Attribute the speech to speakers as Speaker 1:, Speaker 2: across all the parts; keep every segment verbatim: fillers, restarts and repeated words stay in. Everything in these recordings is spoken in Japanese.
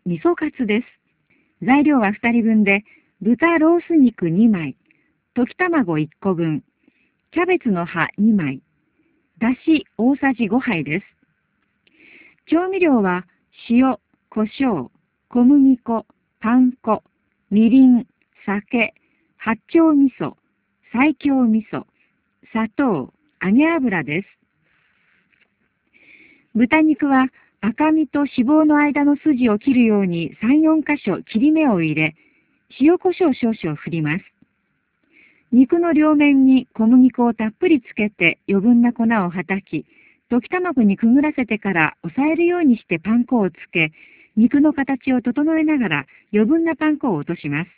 Speaker 1: 味噌カツです。材料はふたりぶんで、豚ロース肉にまい、溶き卵いっこぶん、キャベツの葉にまい、だし大さじごはいです。調味料は塩、胡椒、小麦粉、パン粉、みりん、酒、八丁味噌、西京味噌、砂糖、揚げ油です。豚肉は赤身と脂肪の間の筋を切るようにさん、よん箇所切り目を入れ、塩胡椒少々振ります。肉の両面に小麦粉をたっぷりつけて余分な粉をはたき、溶き卵にくぐらせてから押さえるようにしてパン粉をつけ、肉の形を整えながら余分なパン粉を落とします。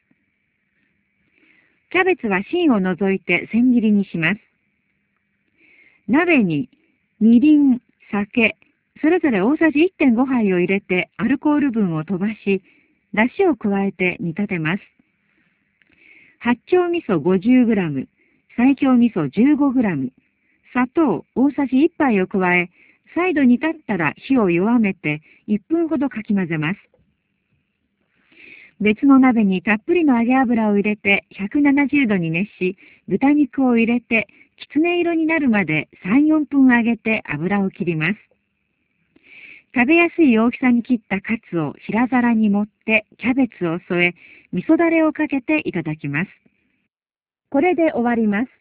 Speaker 1: キャベツは芯を除いて千切りにします。鍋にみりん、酒、それぞれ大さじいってんごはいを入れてアルコール分を飛ばし、だしを加えて煮立てます。八丁味噌 ごじゅうグラム、西京味噌 じゅうごグラム、砂糖大さじいっぱいを加え、再度煮立ったら火を弱めていっぷんほどかき混ぜます。別の鍋にたっぷりの揚げ油を入れてひゃくななじゅうどに熱し、豚肉を入れてきつね色になるまでさん、よんぷん揚げて油を切ります。食べやすい大きさに切ったカツを平皿に盛ってキャベツを添え、味噌だれをかけていただきます。これで終わります。